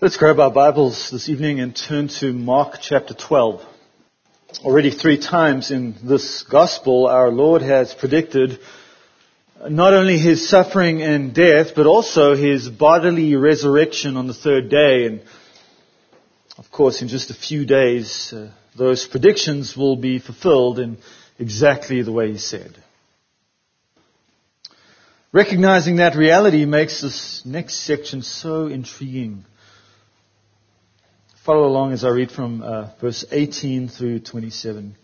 Let's grab our Bibles this evening and turn to Mark chapter 12. Already 3 times in this gospel, our Lord has predicted not only His suffering and death, but also His bodily resurrection on the 3rd day. And of course, in just a few days, those predictions will be fulfilled in exactly the way He said. Recognizing that reality makes this next section so intriguing. Follow along as I read from verse 18 through 27.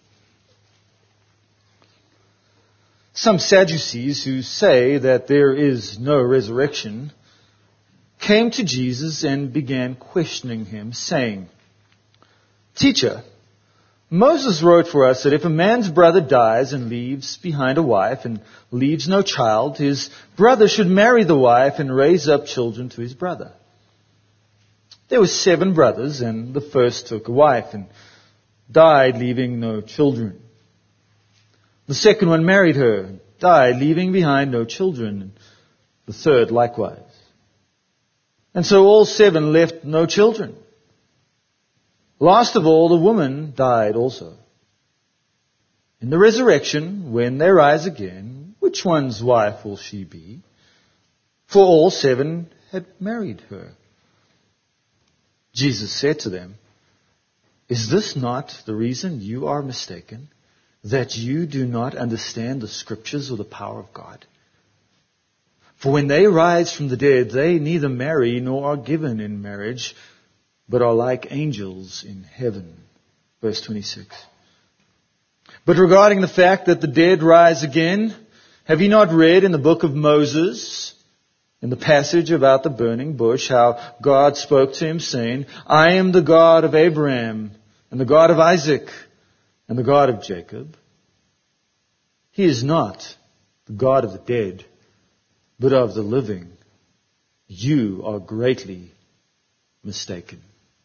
Some Sadducees, who say that there is no resurrection, came to Jesus and began questioning Him, saying, "Teacher, Moses wrote for us that if a man's brother dies and leaves behind a wife and leaves no child, his brother should marry the wife and raise up children to his brother. There were 7 brothers, and the first took a wife and died, leaving no children. The second one married her, died, leaving behind no children, and the third likewise. And so all 7 left no children. Last of all, the woman died also. In the resurrection, when they rise again, which one's wife will she be? For all 7 had married her." Jesus said to them, "Is this not the reason you are mistaken, that you do not understand the Scriptures or the power of God? For when they rise from the dead, they neither marry nor are given in marriage, but are like angels in heaven." Verse 26. "But regarding the fact that the dead rise again, have you not read in the book of Moses, in the passage about the burning bush, how God spoke to him, saying, 'I am the God of Abraham, and the God of Isaac, and the God of Jacob'? He is not the God of the dead, but of the living. You are greatly mistaken."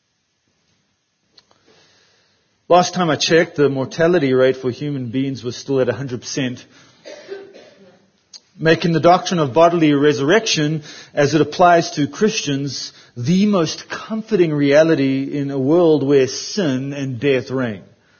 Last time I checked, the mortality rate for human beings was still at 100%. Making the doctrine of bodily resurrection, as it applies to Christians, the most comforting reality in a world where sin and death reign.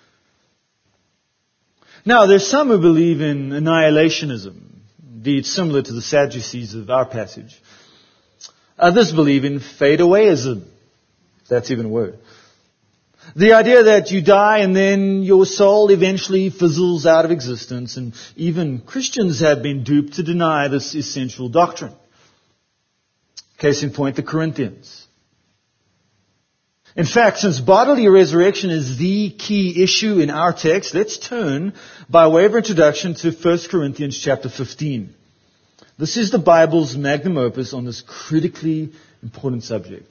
Now, there's some who believe in annihilationism, indeed similar to the Sadducees of our passage. Others believe in fade-awayism, if that's even a word. The idea that you die and then your soul eventually fizzles out of existence, and even Christians have been duped to deny this essential doctrine. Case in point, the Corinthians. In fact, since bodily resurrection is the key issue in our text, let's turn, by way of introduction, to 1 Corinthians chapter 15. This is the Bible's magnum opus on this critically important subject.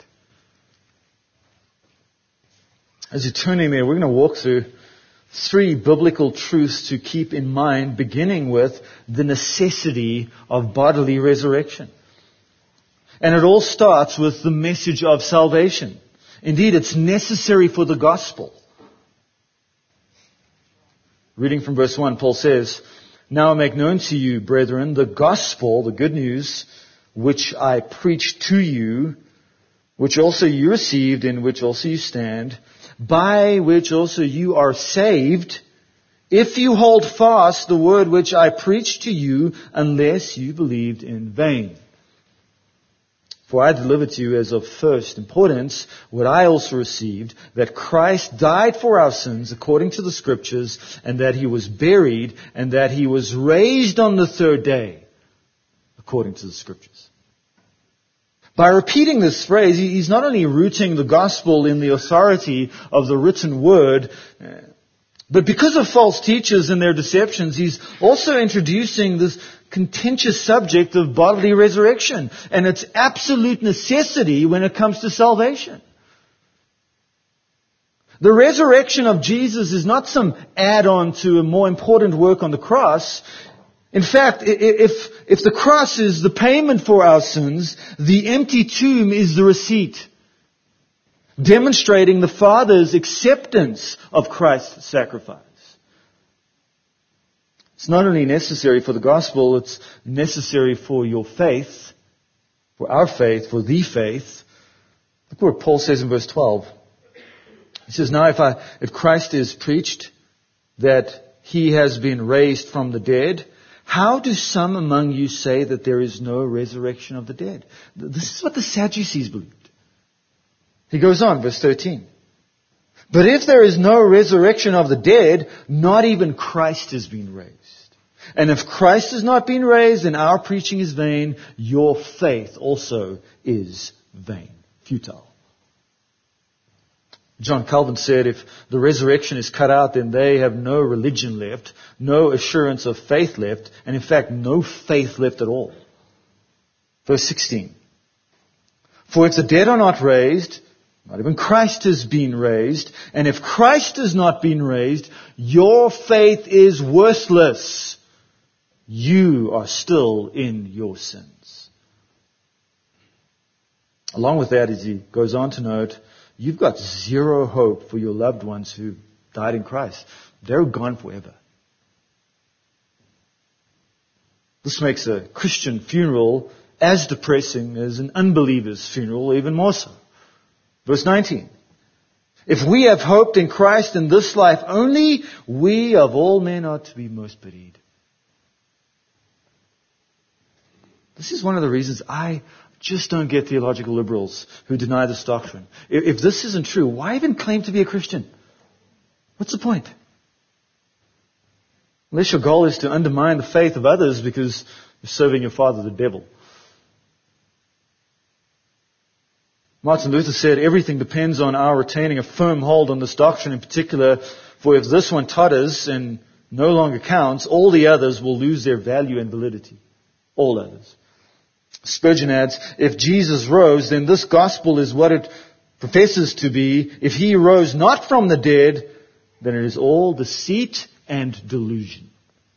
As you're turning there, we're going to walk through 3 biblical truths to keep in mind, beginning with the necessity of bodily resurrection. And it all starts with the message of salvation. Indeed, it's necessary for the gospel. Reading from verse 1, Paul says, "Now I make known to you, brethren, the gospel, the good news, which I preached to you, which also you received, in which also you stand, by which also you are saved, if you hold fast the word which I preached to you, unless you believed in vain. For I delivered to you as of first importance what I also received, that Christ died for our sins according to the Scriptures, and that He was buried, and that He was raised on the 3rd day according to the Scriptures." By repeating this phrase, he's not only rooting the gospel in the authority of the written word, but because of false teachers and their deceptions, he's also introducing this contentious subject of bodily resurrection and its absolute necessity when it comes to salvation. The resurrection of Jesus is not some add-on to a more important work on the cross. In fact, if the cross is the payment for our sins, the empty tomb is the receipt, demonstrating the Father's acceptance of Christ's sacrifice. It's not only necessary for the gospel, it's necessary for your faith, for our faith, for the faith, Look what Paul says in verse 12. He says, now if Christ is preached that he has been raised from the dead, how do some among you say that there is no resurrection of the dead? This is what the Sadducees believed. He goes on, verse 13. But if there is no resurrection of the dead, not even Christ has been raised. And if Christ has not been raised, then our preaching is vain. Your faith also is vain, futile. John Calvin said, if the resurrection is cut out, then they have no religion left, no assurance of faith left, and in fact, no faith left at all. Verse 16. For if the dead are not raised, not even Christ has been raised, and if Christ has not been raised, your faith is worthless. You are still in your sins. Along with that, as he goes on to note, you've got zero hope for your loved ones who died in Christ. They're gone forever. This makes a Christian funeral as depressing as an unbeliever's funeral, even more so. Verse 19. If we have hoped in Christ in this life only, we of all men are to be most pitied. This is one of the reasons I just don't get theological liberals who deny this doctrine. If this isn't true, why even claim to be a Christian? What's the point? Unless your goal is to undermine the faith of others because you're serving your father, the devil. Martin Luther said, everything depends on our retaining a firm hold on this doctrine in particular, for if this one totters and no longer counts, all the others will lose their value and validity. All others. Spurgeon adds, if Jesus rose, then this gospel is what it professes to be. If he rose not from the dead, then it is all deceit and delusion.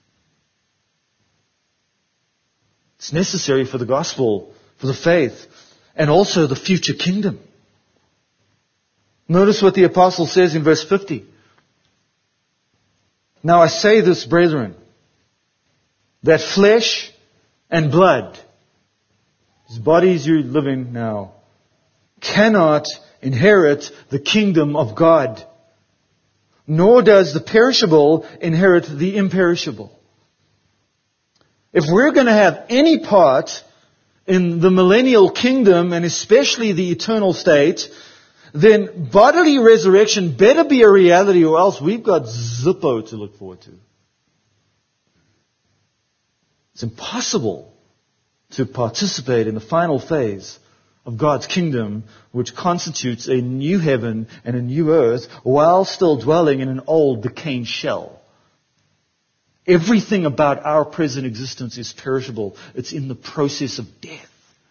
It's necessary for the gospel, for the faith, and also the future kingdom. Notice what the apostle says in verse 50. Now I say this, brethren, that flesh and blood, these bodies you live in now, cannot inherit the kingdom of God. Nor does the perishable inherit the imperishable. If we're going to have any part in the millennial kingdom, and especially the eternal state, then bodily resurrection better be a reality, or else we've got Zippo to look forward to. It's impossible to participate in the final phase of God's kingdom, which constitutes a new heaven and a new earth, while still dwelling in an old, decaying shell. Everything about our present existence is perishable. It's in the process of death.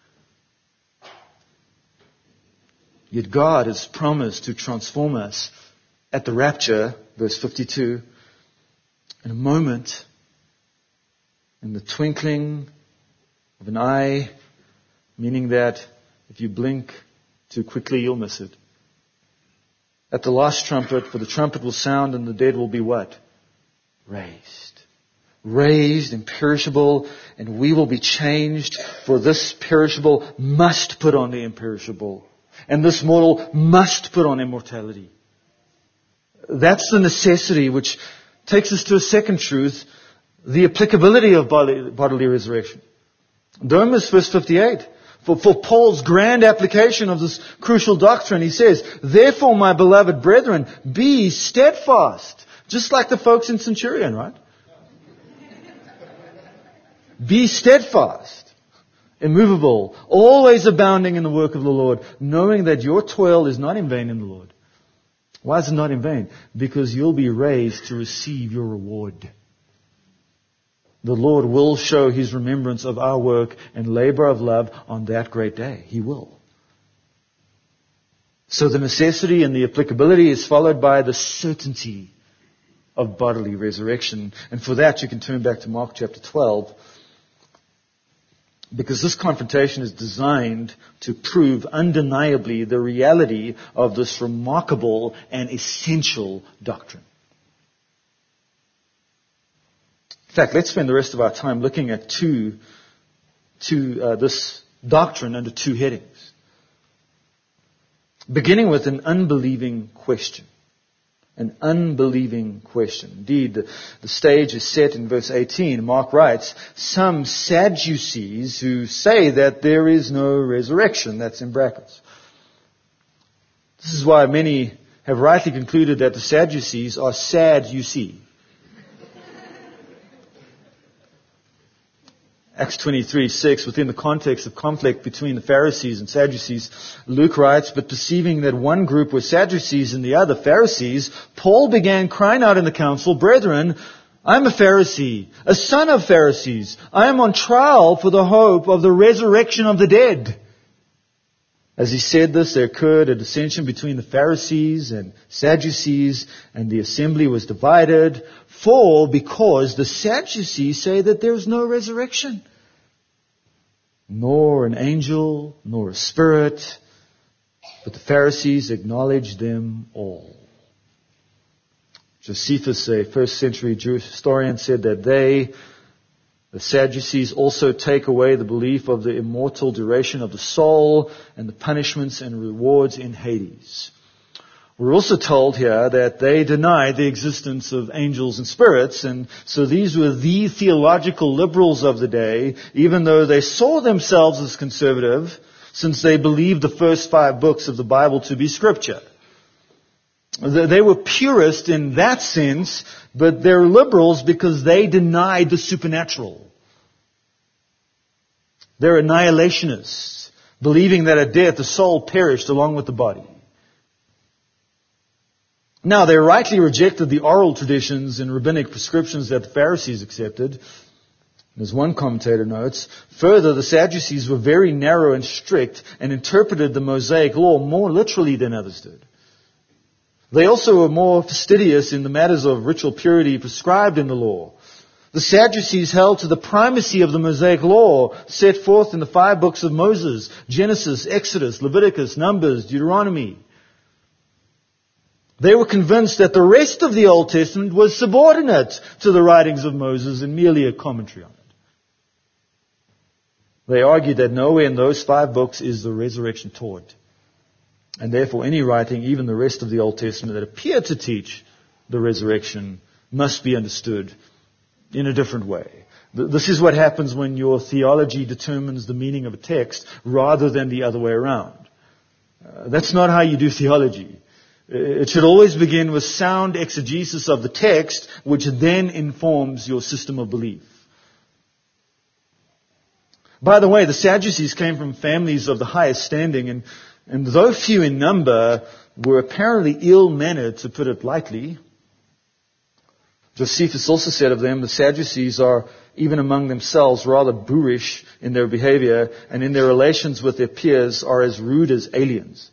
Yet God has promised to transform us at the rapture, verse 52, in a moment, in the twinkling of an eye, meaning that if you blink too quickly, you'll miss it. At the last trumpet, for the trumpet will sound and the dead will be what? Raised. Raised, imperishable, and we will be changed, for this perishable must put on the imperishable, and this mortal must put on immortality. That's the necessity, which takes us to a second truth, the applicability of bodily resurrection. Don't miss verse 58. For Paul's grand application of this crucial doctrine, he says, therefore, my beloved brethren, be steadfast. Just like the folks in Centurion, right? Be steadfast, immovable, always abounding in the work of the Lord, knowing that your toil is not in vain in the Lord. Why is it not in vain? Because you'll be raised to receive your reward. The Lord will show His remembrance of our work and labor of love on that great day. He will. So the necessity and the applicability is followed by the certainty of bodily resurrection. And for that you can turn back to Mark chapter 12. Because this confrontation is designed to prove undeniably the reality of this remarkable and essential doctrine. In fact, let's spend the rest of our time looking at this doctrine under two headings. beginning with an unbelieving question. An unbelieving question. Indeed, the stage is set in verse 18. Mark writes, some Sadducees who say that there is no resurrection. That's in brackets. This is why many have rightly concluded that the Sadducees are sad, you see. Acts 23:6, within the context of conflict between the Pharisees and Sadducees, Luke writes, but perceiving that one group were Sadducees and the other Pharisees, Paul began crying out in the council, brethren, I'm a Pharisee, a son of Pharisees. I am on trial for the hope of the resurrection of the dead. As he said this, there occurred a dissension between the Pharisees and Sadducees, and the assembly was divided, because the Sadducees say that there is no resurrection, nor an angel, nor a spirit, but the Pharisees acknowledge them all. Josephus, a first century Jewish historian, said that the Sadducees, also take away the belief of the immortal duration of the soul and the punishments and rewards in Hades. We're also told here that they denied the existence of angels and spirits, and so these were the theological liberals of the day, even though they saw themselves as conservative, since they believed the first 5 books of the Bible to be Scripture. They were purist in that sense, but they're liberals because they denied the supernatural. They're annihilationists, believing that at death the soul perished along with the body. Now, they rightly rejected the oral traditions and rabbinic prescriptions that the Pharisees accepted. As one commentator notes, further, the Sadducees were very narrow and strict and interpreted the Mosaic law more literally than others did. They also were more fastidious in the matters of ritual purity prescribed in the law. The Sadducees held to the primacy of the Mosaic law set forth in the 5 books of Moses, Genesis, Exodus, Leviticus, Numbers, Deuteronomy. They were convinced that the rest of the Old Testament was subordinate to the writings of Moses and merely a commentary on it. They argued that nowhere in those 5 books is the resurrection taught. And therefore any writing, even the rest of the Old Testament, that appeared to teach the resurrection must be understood in a different way. This is what happens when your theology determines the meaning of a text rather than the other way around. That's not how you do theology. It should always begin with sound exegesis of the text, which then informs your system of belief. By the way, the Sadducees came from families of the highest standing, and though few in number, were apparently ill-mannered, to put it lightly. Josephus also said of them, the Sadducees are, even among themselves, rather boorish in their behavior, and in their relations with their peers are as rude as aliens.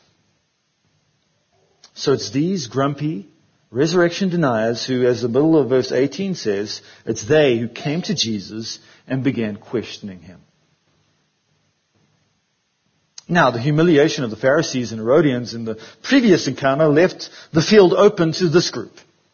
So it's these grumpy resurrection deniers who, as the middle of verse 18 says, it's they who came to Jesus and began questioning him. Now, the humiliation of the Pharisees and Herodians in the previous encounter left the field open to this group.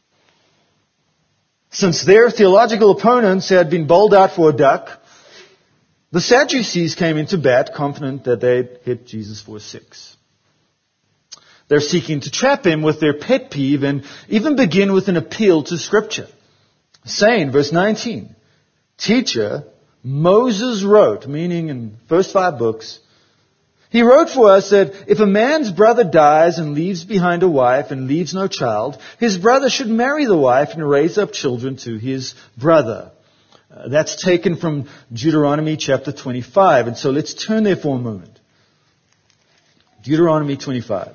Since their theological opponents had been bowled out for a duck, the Sadducees came into bat, confident that they'd hit Jesus for a 6. They're seeking to trap him with their pet peeve and even begin with an appeal to Scripture, saying, verse 19, Teacher, Moses wrote, meaning in first 5 books, he wrote for us that if a man's brother dies and leaves behind a wife and leaves no child, his brother should marry the wife and raise up children to his brother. That's taken from Deuteronomy chapter 25. And so let's turn there for a moment. Deuteronomy 25.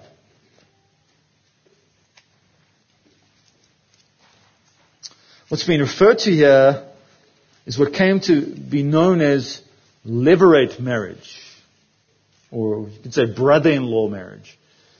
What's being referred to here is what came to be known as levirate marriage. Or you could say brother-in-law marriage.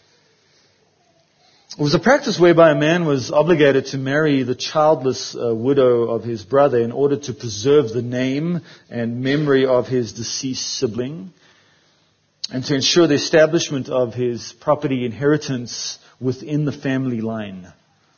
It was a practice whereby a man was obligated to marry the childless widow of his brother in order to preserve the name and memory of his deceased sibling and to ensure the establishment of his property inheritance within the family line.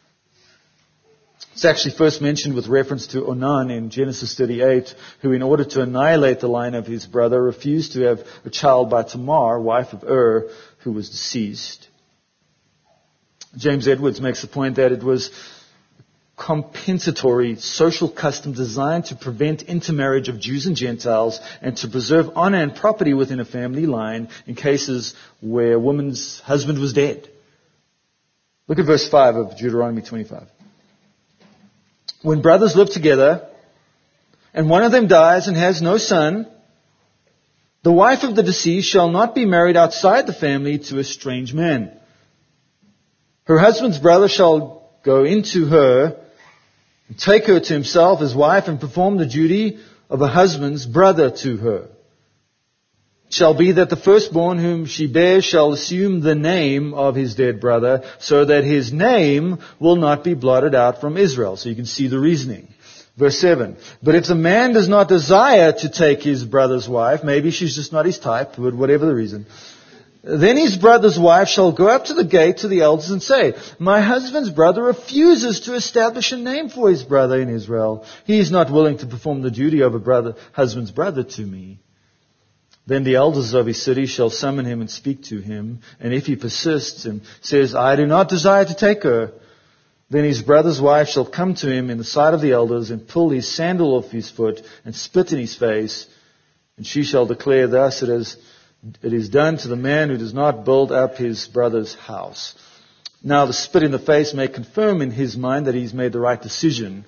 It's actually first mentioned with reference to Onan in Genesis 38, who in order to annihilate the line of his brother refused to have a child by Tamar, wife of who was deceased. James Edwards makes the point that it was compensatory social custom designed to prevent intermarriage of Jews and Gentiles and to preserve honor and property within a family line in cases where a woman's husband was dead. Look at verse 5 of Deuteronomy 25. When brothers live together and one of them dies and has no son, the wife of the deceased shall not be married outside the family to a strange man. Her husband's brother shall go into her and take her to himself as wife and perform the duty of a husband's brother to her. It shall be that the firstborn whom she bears shall assume the name of his dead brother, so that his name will not be blotted out from Israel. So you can see the reasoning. Verse 7. But if the man does not desire to take his brother's wife, maybe she's just not his type, but whatever the reason, then his brother's wife shall go up to the gate to the elders and say, my husband's brother refuses to establish a name for his brother in Israel. He is not willing to perform the duty of a husband's brother to me. Then the elders of his city shall summon him and speak to him. And if he persists and says, I do not desire to take her, then his brother's wife shall come to him in the sight of the elders and pull his sandal off his foot and spit in his face. And she shall declare, thus it is done to the man who does not build up his brother's house. Now the spit in the face may confirm in his mind that he's made the right decision.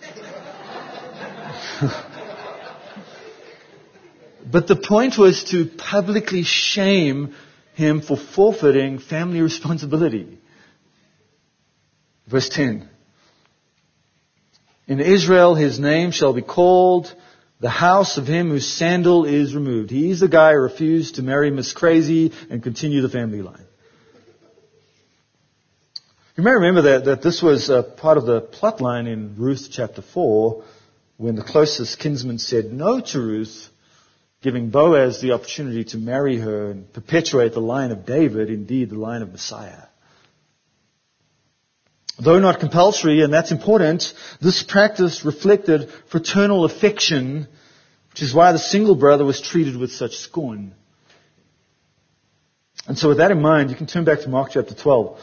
But the point was to publicly shame him for forfeiting family responsibility. Verse 10. In Israel his name shall be called the house of him whose sandal is removed. He's the guy who refused to marry Miss Crazy and continue the family line. You may remember that this was part of the plot line in Ruth chapter 4 when the closest kinsman said no to Ruth, giving Boaz the opportunity to marry her and perpetuate the line of David, indeed the line of Messiah. Though not compulsory, and that's important, this practice reflected fraternal affection, which is why the single brother was treated with such scorn. And so with that in mind, you can turn back to Mark chapter 12.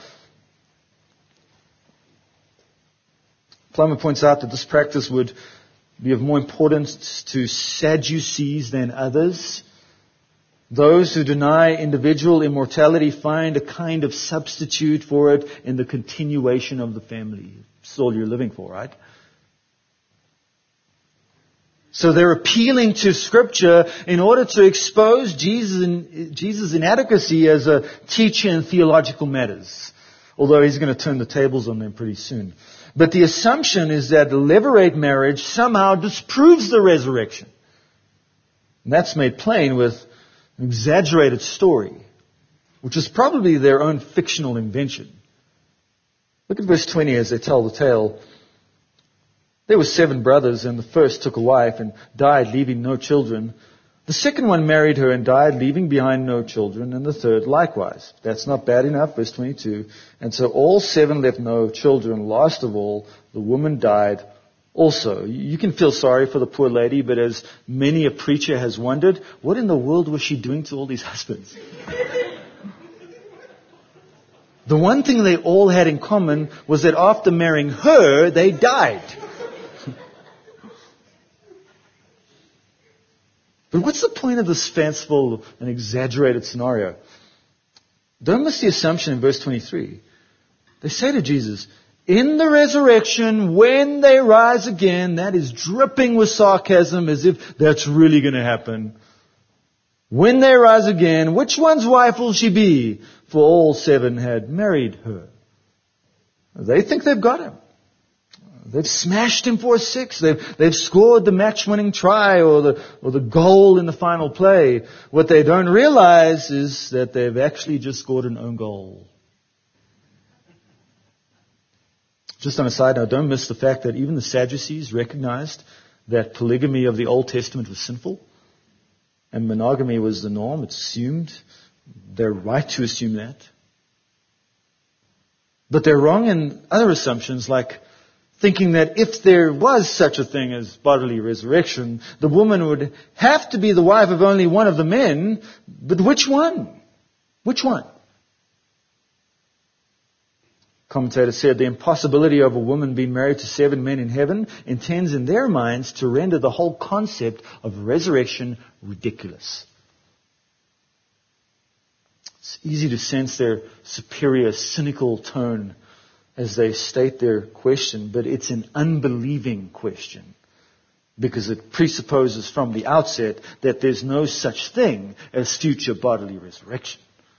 Plummer points out that this practice would be of more importance to Sadducees than others. Those who deny individual immortality find a kind of substitute for it in the continuation of the family. It's all you're living for, right? So they're appealing to Scripture in order to expose Jesus' inadequacy as a teacher in theological matters. Although he's going to turn the tables on them pretty soon. But the assumption is that the levirate marriage somehow disproves the resurrection. And that's made plain with an exaggerated story, which is probably their own fictional invention. Look at verse 20 as they tell the tale. There were 7 brothers, and the first took a wife and died, leaving no children. The second one married her and died, leaving behind no children, and the third likewise. That's not bad enough, verse 22. And so all 7 left no children. Last of all, the woman died also. You can feel sorry for the poor lady, but as many a preacher has wondered, what in the world was she doing to all these husbands? The one thing they all had in common was that after marrying her, they died. But what's the point of this fanciful and exaggerated scenario? Don't miss the assumption in verse 23. They say to Jesus, in the resurrection, when they rise again, that is dripping with sarcasm as if that's really going to happen. When they rise again, which one's wife will she be? For all 7 had married her. They think they've got him. They've smashed him for a 6. They've scored the match-winning try or the goal in the final play. What they don't realize is that they've actually just scored an own goal. Just on a side note, don't miss the fact that even the Sadducees recognized that polygamy of the Old Testament was sinful and monogamy was the norm. It's assumed. They're right to assume that. But they're wrong in other assumptions, like thinking that if there was such a thing as bodily resurrection, the woman would have to be the wife of only one of the men. But which one? Which one? Commentator said, the impossibility of a woman being married to 7 men in heaven intends in their minds to render the whole concept of resurrection ridiculous. It's easy to sense their superior, cynical tone as they state their question, but it's an unbelieving question because it presupposes from the outset that there's no such thing as future bodily resurrection.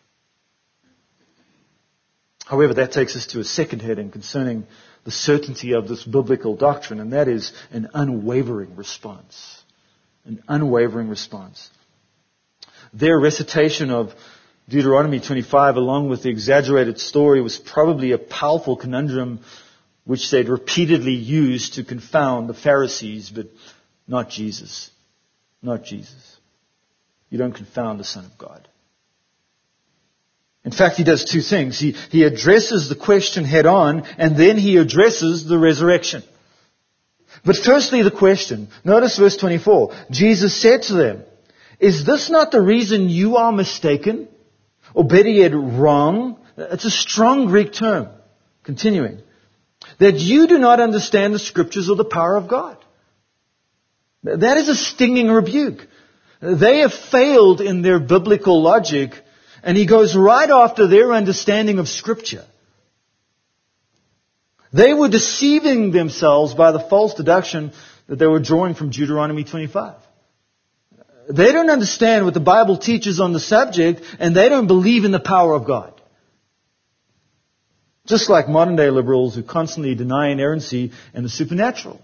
However, that takes us to a second heading concerning the certainty of this biblical doctrine, and that is an unwavering response. An unwavering response. Their recitation of Deuteronomy 25, along with the exaggerated story, was probably a powerful conundrum which they'd repeatedly used to confound the Pharisees, but not Jesus. Not Jesus. You don't confound the Son of God. In fact, he does two things. He addresses the question head on, and then he addresses the resurrection. But firstly, the question. Notice verse 24. Jesus said to them, "Is this not the reason you are mistaken? Or better yet, wrong?" It's a strong Greek term. Continuing. "That you do not understand the Scriptures or the power of God." That is a stinging rebuke. They have failed in their biblical logic, and he goes right after their understanding of Scripture. They were deceiving themselves by the false deduction that they were drawing from Deuteronomy 25. They don't understand what the Bible teaches on the subject, and they don't believe in the power of God. Just like modern day liberals who constantly deny inerrancy and the supernatural.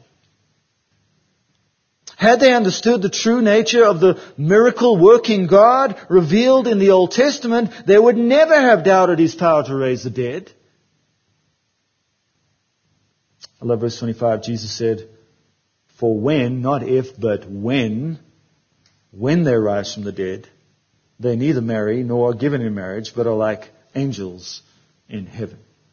Had they understood the true nature of the miracle-working God revealed in the Old Testament, they would never have doubted His power to raise the dead. I love verse 25. Jesus said, "For when, not if, but when they rise from the dead, they neither marry nor are given in marriage, but are like angels in heaven."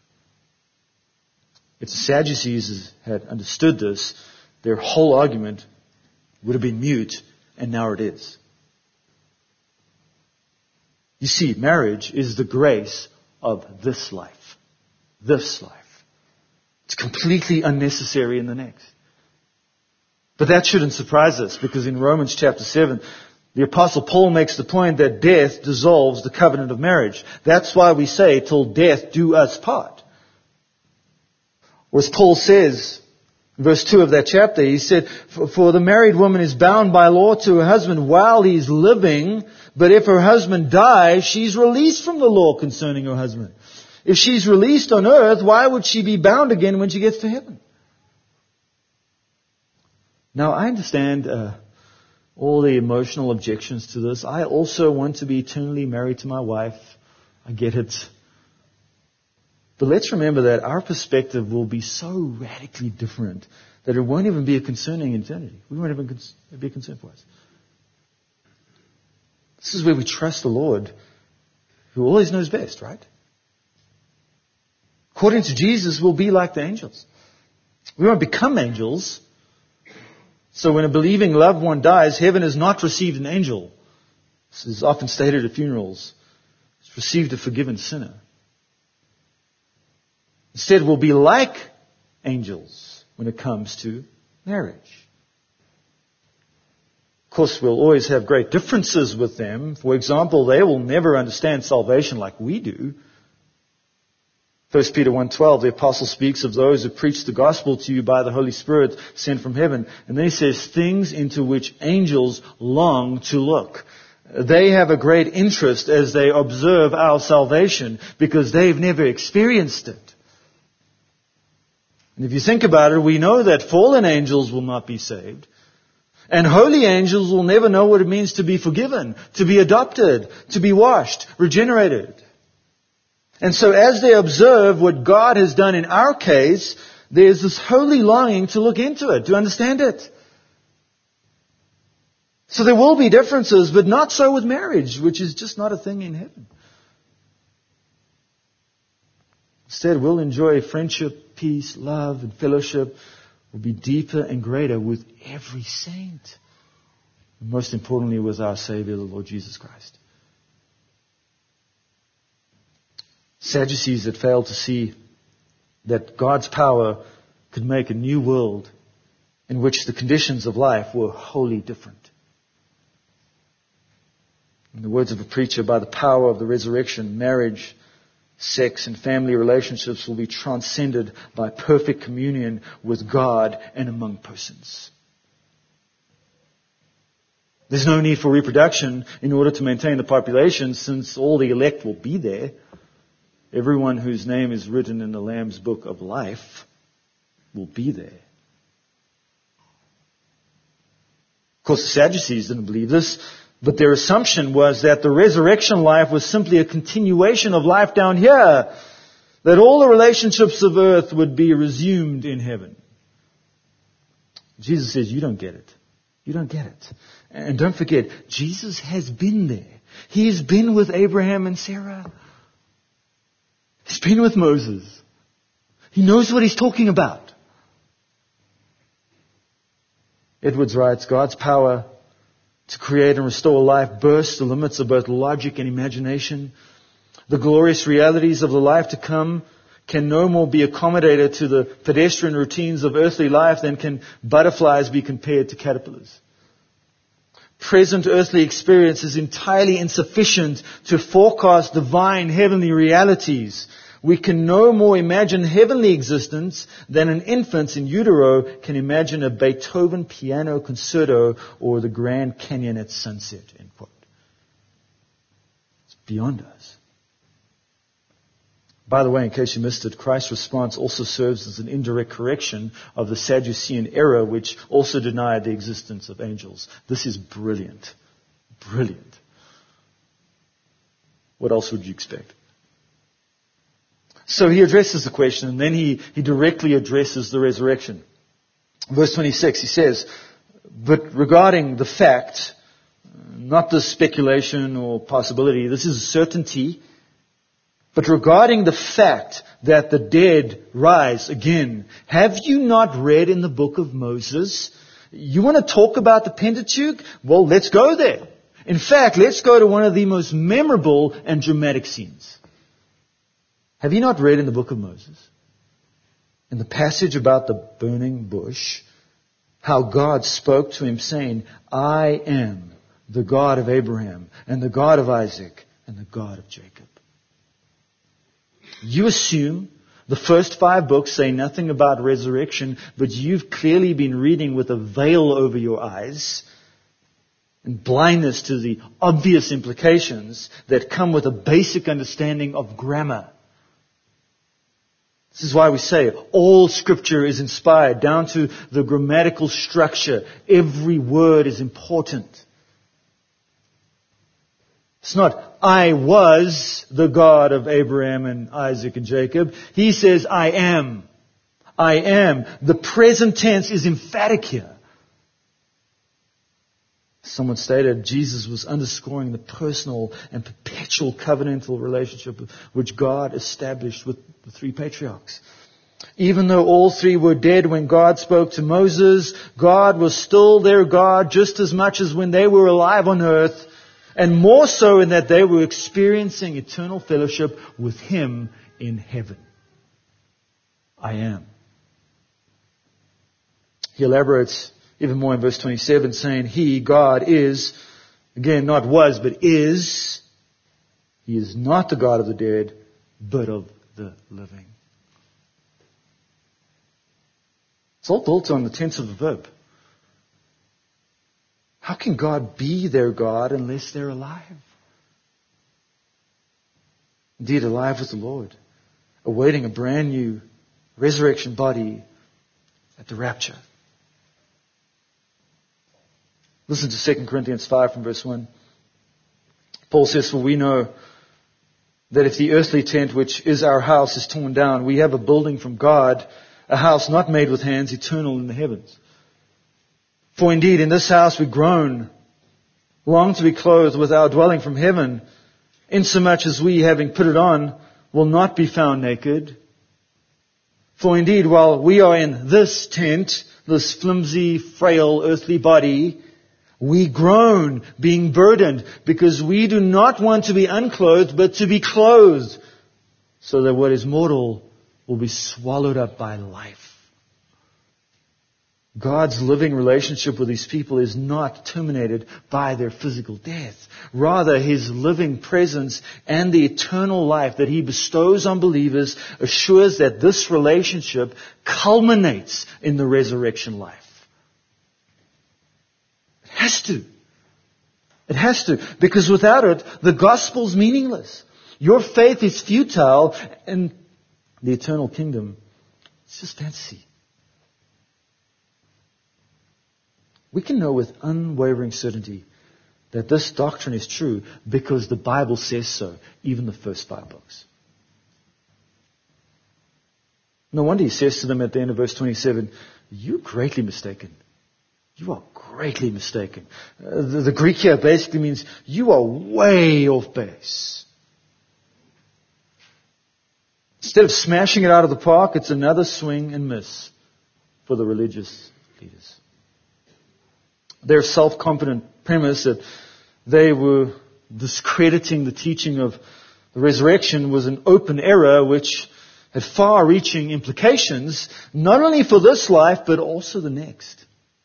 If the Sadducees had understood this, their whole argument would have been mute, and now it is. You see, marriage is the grace of this life. This life. It's completely unnecessary in the next. But that shouldn't surprise us, because in Romans chapter 7, the Apostle Paul makes the point that death dissolves the covenant of marriage. That's why we say, "Till death do us part." Or as Paul says, verse 2 of that chapter, he said, "For the married woman is bound by law to her husband while he's living, but if her husband dies, she's released from the law concerning her husband. If she's released on earth, why would she be bound again when she gets to heaven?" Now, I understand all the emotional objections to this. I also want to be eternally married to my wife. I get it. But let's remember that our perspective will be so radically different that it won't even be a concern in eternity. We won't even be a concern for us. This is where we trust the Lord, who always knows best, right? According to Jesus, we'll be like the angels. We won't become angels. So when a believing loved one dies, heaven has not received an angel. This is often stated at funerals. It's received a forgiven sinner. Instead, we'll be like angels when it comes to marriage. Of course, we'll always have great differences with them. For example, they will never understand salvation like we do. 1 Peter 1:12, the apostle speaks of those who preach the gospel to you by the Holy Spirit sent from heaven. And then he says, things into which angels long to look. They have a great interest as they observe our salvation because they've never experienced it. And if you think about it, we know that fallen angels will not be saved. And holy angels will never know what it means to be forgiven, to be adopted, to be washed, regenerated. And so as they observe what God has done in our case, there's this holy longing to look into it, to understand it. So there will be differences, but not so with marriage, which is just not a thing in heaven. Instead, we'll enjoy friendship, peace, love, and fellowship will be deeper and greater with every saint. And most importantly, with our Savior, the Lord Jesus Christ. Sadducees had failed to see that God's power could make a new world in which the conditions of life were wholly different. In the words of a preacher, by the power of the resurrection, marriage, sex, and family relationships will be transcended by perfect communion with God and among persons. There's no need for reproduction in order to maintain the population, since all the elect will be there. Everyone whose name is written in the Lamb's book of life will be there. Of course, the Sadducees didn't believe this, but their assumption was that the resurrection life was simply a continuation of life down here, that all the relationships of earth would be resumed in heaven. Jesus says, you don't get it. You don't get it. And don't forget, Jesus has been there. He has been with Abraham and Sarah. He's been with Moses. He knows what he's talking about. Edwards writes, God's power to create and restore life bursts the limits of both logic and imagination. The glorious realities of the life to come can no more be accommodated to the pedestrian routines of earthly life than can butterflies be compared to caterpillars. Present earthly experience is entirely insufficient to forecast divine heavenly realities. We can no more imagine heavenly existence than an infant in utero can imagine a Beethoven piano concerto or the Grand Canyon at sunset, end quote. It's beyond us. By the way, in case you missed it, Christ's response also serves as an indirect correction of the Sadducean error, which also denied the existence of angels. This is brilliant. Brilliant. What else would you expect? So he addresses the question, and then he directly addresses the resurrection. Verse 26, he says, but regarding the fact, not the speculation or possibility, this is a certainty, but regarding the fact that the dead rise again, have you not read in the book of Moses? You want to talk about the Pentateuch? Well, let's go there. In fact, let's go to one of the most memorable and dramatic scenes. Have you not read in the book of Moses, in the passage about the burning bush, how God spoke to him saying, I am the God of Abraham and the God of Isaac and the God of Jacob. You assume the first 5 books say nothing about resurrection, but you've clearly been reading with a veil over your eyes and blindness to the obvious implications that come with a basic understanding of grammar. This is why we say all Scripture is inspired, down to the grammatical structure. Every word is important. It's not, I was the God of Abraham and Isaac and Jacob. He says, I am. I am. The present tense is emphatic here. Someone stated Jesus was underscoring the personal and perpetual covenantal relationship which God established with the 3 patriarchs. Even though all 3 were dead when God spoke to Moses, God was still their God just as much as when they were alive on earth, and more so in that they were experiencing eternal fellowship with Him in heaven. I am. He elaborates even more in verse 27, saying, He, God, is, again, not was, but is. He is not the God of the dead, but of the living. It's all built on the tense of the verb. How can God be their God unless they're alive? Indeed, alive with the Lord, awaiting a brand new resurrection body at the rapture. Listen to 2 Corinthians 5 from verse 1. Paul says, for we know that if the earthly tent, which is our house, is torn down, we have a building from God, a house not made with hands, eternal in the heavens. For indeed, in this house we groan, long to be clothed with our dwelling from heaven, insomuch as we, having put it on, will not be found naked. For indeed, while we are in this tent, this flimsy, frail, earthly body, we groan, being burdened, because we do not want to be unclothed, but to be clothed, so that what is mortal will be swallowed up by life. God's living relationship with His people is not terminated by their physical death. Rather, His living presence and the eternal life that He bestows on believers assures that this relationship culminates in the resurrection life. It has to. It has to. Because without it, the gospel's meaningless. Your faith is futile, and the eternal kingdom, it's just fantasy. We can know with unwavering certainty that this doctrine is true because the Bible says so, even the first 5 books. No wonder He says to them at the end of verse 27, "You're greatly mistaken. You are greatly mistaken." The Greek here basically means you are way off base. Instead of smashing it out of the park, it's another swing and miss for the religious leaders. Their self-confident premise that they were discrediting the teaching of the resurrection was an open error which had far-reaching implications, not only for this life, but also the next.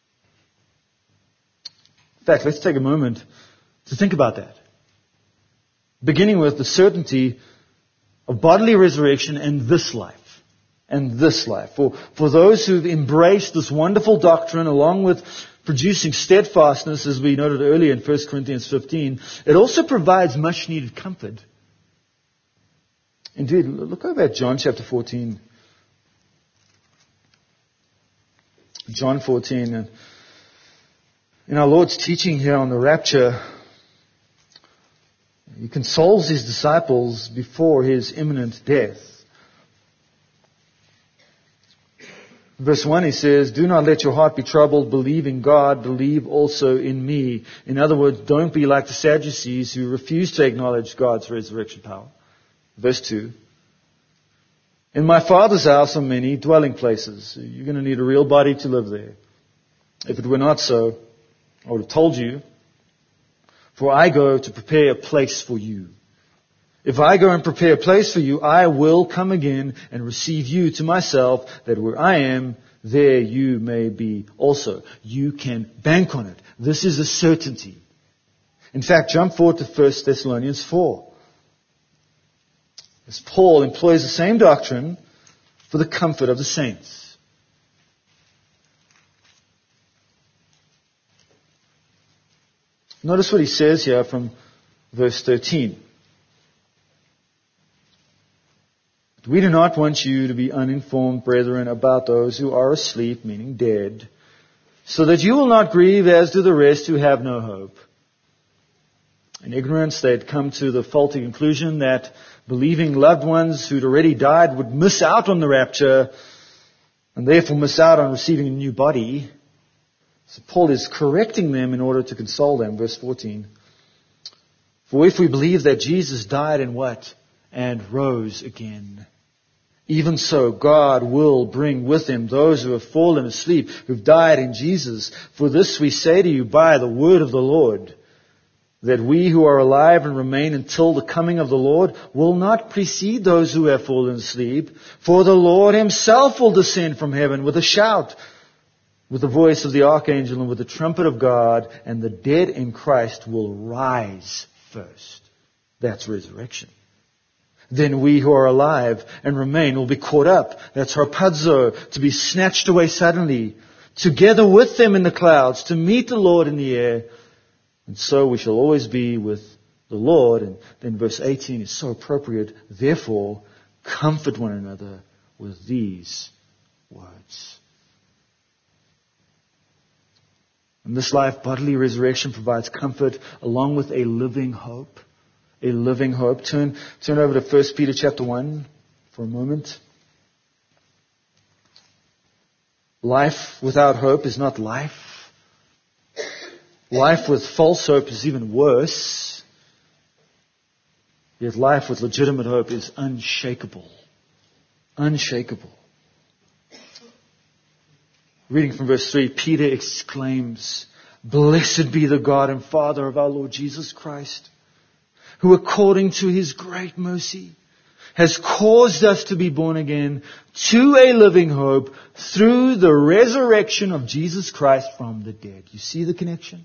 In fact, let's take a moment to think about that. Beginning with the certainty of bodily resurrection and this life. And this life. For those who've embraced this wonderful doctrine along with producing steadfastness, as we noted earlier in 1 Corinthians 15, it also provides much needed comfort. Indeed, look over at John chapter 14. John 14. And in our Lord's teaching here on the rapture, He consoles His disciples before His imminent death. Verse 1, He says, "Do not let your heart be troubled. Believe in God. Believe also in me." In other words, don't be like the Sadducees who refuse to acknowledge God's resurrection power. Verse 2, "In my Father's house are many dwelling places." You're going to need a real body to live there. If it were not so, I would have told you. "For I go to prepare a place for you. If I go and prepare a place for you, I will come again and receive you to myself, that where I am, there you may be also." You can bank on it. This is a certainty. In fact, jump forward to 1 Thessalonians 4. As Paul employs the same doctrine for the comfort of the saints. Notice what he says here from verse 13. "We do not want you to be uninformed, brethren, about those who are asleep," meaning dead, "so that you will not grieve as do the rest who have no hope." In ignorance, they had come to the faulty conclusion that believing loved ones who'd already died would miss out on the rapture and therefore miss out on receiving a new body. So Paul is correcting them in order to console them. Verse 14. "For if we believe that Jesus died and what? And rose again, even so God will bring with Him those who have fallen asleep, who've died in Jesus. For this we say to you by the word of the Lord, that we who are alive and remain until the coming of the Lord will not precede those who have fallen asleep. For the Lord Himself will descend from heaven with a shout, with the voice of the archangel and with the trumpet of God, and the dead in Christ will rise first." That's resurrection. "Then we who are alive and remain will be caught up." That's harpazo, to be snatched away suddenly, "together with them in the clouds, to meet the Lord in the air. And so we shall always be with the Lord." And then verse 18 is so appropriate. "Therefore, comfort one another with these words." In this life, bodily resurrection provides comfort along with a living hope. A living hope. Turn over to 1 Peter chapter 1 for a moment. Life without hope is not life. Life with false hope is even worse. Yet life with legitimate hope is unshakable. Unshakable. Reading from verse 3, Peter exclaims, "Blessed be the God and Father of our Lord Jesus Christ, who according to His great mercy has caused us to be born again to a living hope through the resurrection of Jesus Christ from the dead. You see the connection?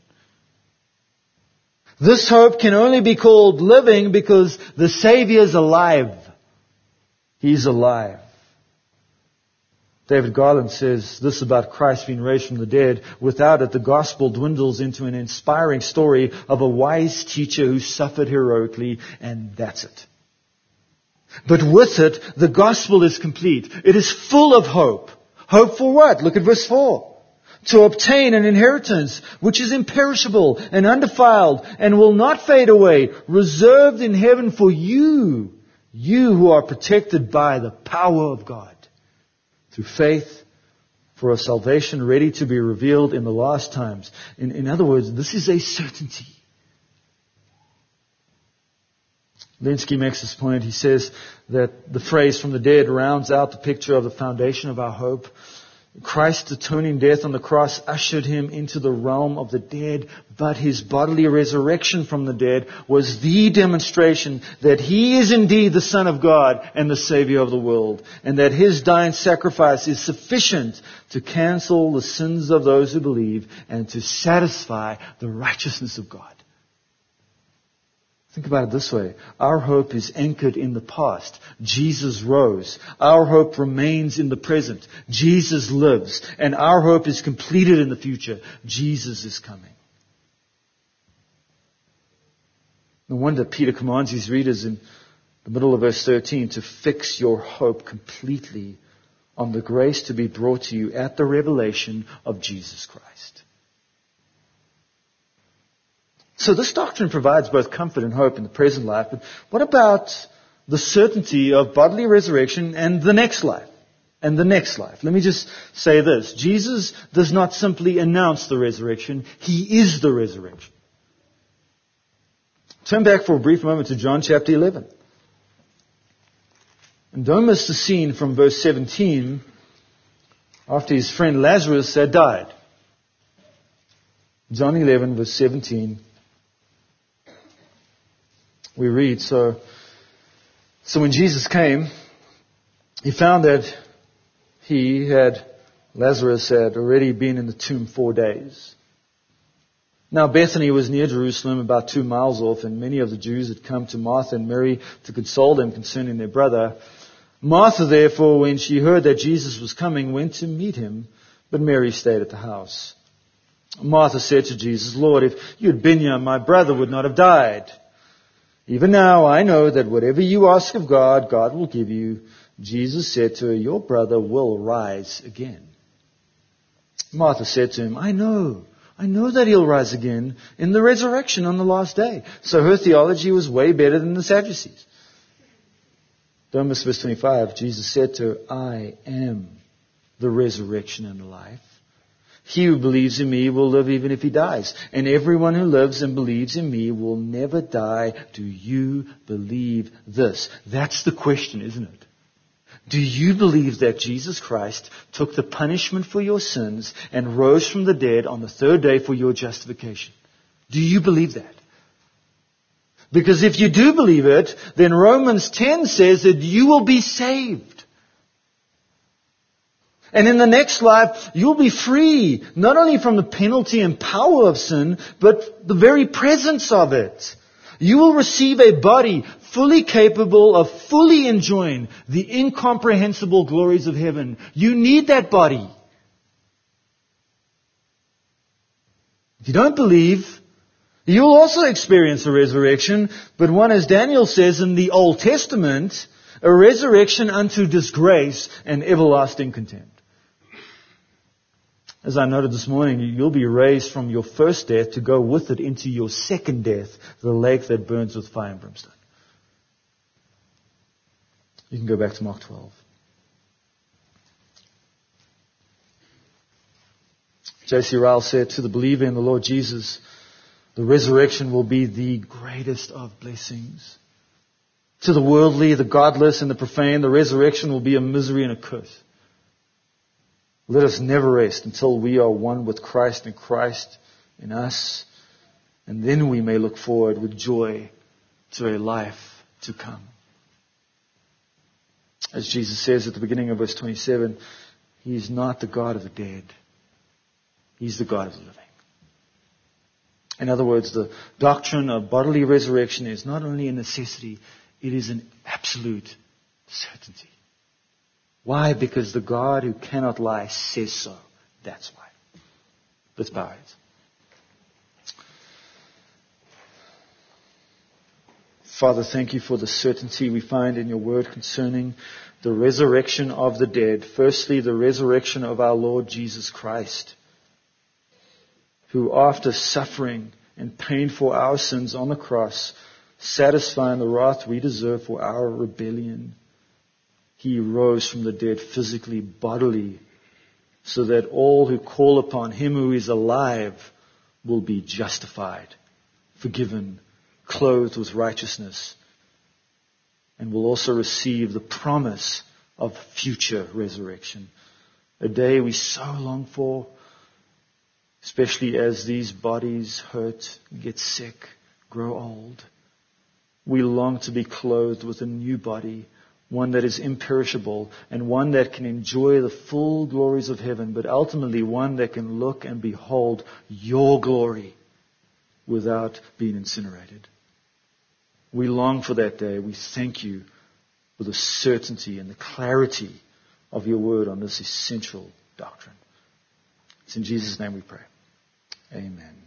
This hope can only be called living because the Savior is alive. He's alive. David Garland says this about Christ being raised from the dead. Without it, the gospel dwindles into an inspiring story of a wise teacher who suffered heroically, and that's it. But with it, the gospel is complete. It is full of hope. Hope for what? Look at verse 4. To obtain an inheritance which is imperishable and undefiled and will not fade away, reserved in heaven for you, you who are protected by the power of God, through faith for a salvation ready to be revealed in the last times. In other words, this is a certainty. Lenski makes this point. He says that the phrase from the dead rounds out the picture of the foundation of our hope. Christ's atoning death on the cross ushered him into the realm of the dead, but his bodily resurrection from the dead was the demonstration that he is indeed the Son of God and the Savior of the world, and that his dying sacrifice is sufficient to cancel the sins of those who believe and to satisfy the righteousness of God. Think about it this way. Our hope is anchored in the past. Jesus rose. Our hope remains in the present. Jesus lives. And our hope is completed in the future. Jesus is coming. No wonder Peter commands his readers in the middle of verse 13 to fix your hope completely on the grace to be brought to you at the revelation of Jesus Christ. So this doctrine provides both comfort and hope in the present life, but what about the certainty of bodily resurrection and the next life? And the next life. Let me just say this. Jesus does not simply announce the resurrection. He is the resurrection. Turn back for a brief moment to John chapter 11. And don't miss the scene from verse 17 after his friend Lazarus had died. John 11 verse 17. We read, so when Jesus came, he found that Lazarus had already been in the tomb 4 days. Now Bethany was near Jerusalem, about 2 miles off, and many of the Jews had come to Martha and Mary to console them concerning their brother. Martha, therefore, when she heard that Jesus was coming, went to meet him, but Mary stayed at the house. Martha said to Jesus, Lord, if you had been here, my brother would not have died. Even now I know that whatever you ask of God, God will give you. Jesus said to her, your brother will rise again. Martha said to him, I know that he'll rise again in the resurrection on the last day. So her theology was way better than the Sadducees. Don't miss verse 25. Jesus said to her, I am the resurrection and the life. He who believes in me will live even if he dies. And everyone who lives and believes in me will never die. Do you believe this? That's the question, isn't it? Do you believe that Jesus Christ took the punishment for your sins and rose from the dead on the third day for your justification? Do you believe that? Because if you do believe it, then Romans 10 says that you will be saved. And in the next life, you'll be free, not only from the penalty and power of sin, but the very presence of it. You will receive a body fully capable of fully enjoying the incomprehensible glories of heaven. You need that body. If you don't believe, you'll also experience a resurrection, but one, as Daniel says in the Old Testament, a resurrection unto disgrace and everlasting contempt. As I noted this morning, you'll be raised from your first death to go with it into your second death, the lake that burns with fire and brimstone. You can go back to Mark 12. J.C. Ryle said, to the believer in the Lord Jesus, the resurrection will be the greatest of blessings. To the worldly, the godless, and the profane, the resurrection will be a misery and a curse. Let us never rest until we are one with Christ and Christ in us, and then we may look forward with joy to a life to come. As Jesus says at the beginning of verse 27, He is not the God of the dead. He's the God of the living. In other words, the doctrine of bodily resurrection is not only a necessity, it is an absolute certainty. Why? Because the God who cannot lie says so. That's why. Let's bow our heads. Father, thank you for the certainty we find in your word concerning the resurrection of the dead. Firstly, the resurrection of our Lord Jesus Christ, who after suffering and paying for our sins on the cross, satisfying the wrath we deserve for our rebellion, He rose from the dead physically, bodily, so that all who call upon Him who is alive will be justified, forgiven, clothed with righteousness, and will also receive the promise of future resurrection. A day we so long for, especially as these bodies hurt, get sick, grow old. We long to be clothed with a new body, one that is imperishable and one that can enjoy the full glories of heaven, but ultimately one that can look and behold your glory without being incinerated. We long for that day. We thank you for the certainty and the clarity of your word on this essential doctrine. It's in Jesus' name we pray. Amen.